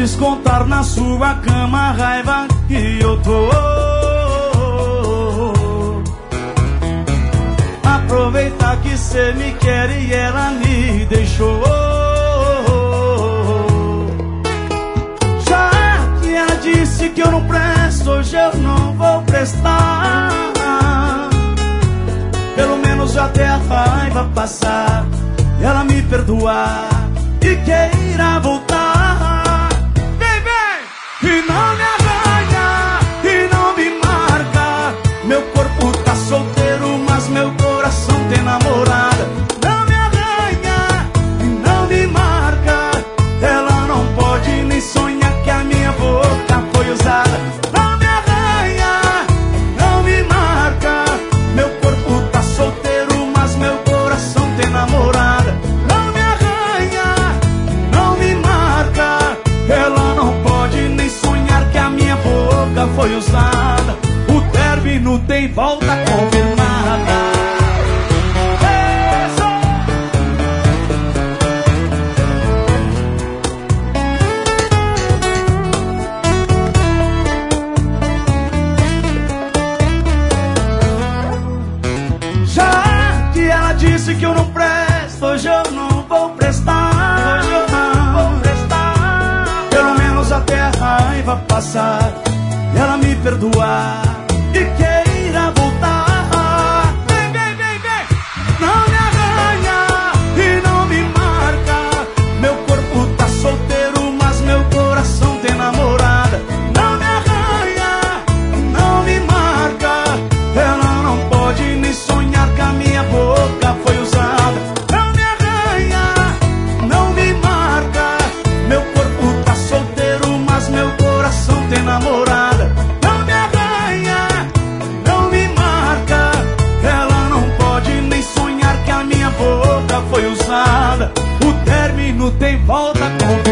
descontar na sua cama a raiva que eu tô. Aproveitar que cê me quer e ela me deixou. Já que ela disse que eu não presto, hoje eu não vou prestar. Pelo menos até a raiva passar, ela me perdoar e queira voltar. Vem, vem! E não me arranha, e não me marca. Meu corpo tá solteiro, mas meu coração tem namorada. Não me arranha, e não me marca. Ela não pode nem sonhar que a minha boca foi usada. Não me arranha, não me marca. Meu corpo tá solteiro, mas meu coração tem namorada. Não me arranha, não me marca. Ela não pode nem sonhar que a minha boca foi usada. O término tem volta combinada. Já que ela disse que eu não presto, hoje eu não vou prestar. Hoje eu não vou prestar. Pelo menos até a raiva passar e ela me perdoar e queira voltar. Vem, vem, vem, vem! Não me arranha e não me marca. Meu corpo tá solteiro, mas meu coração tem namorada. Não me arranha, não me marca. Ela não pode nem sonhar que a minha boca foi usada. Não me arranha, não me marca. Meu corpo tá solteiro, mas meu coração tem namorada. Não me arranha, não me marca. Ela não pode nem sonhar que a minha boca foi usada. O término tem volta com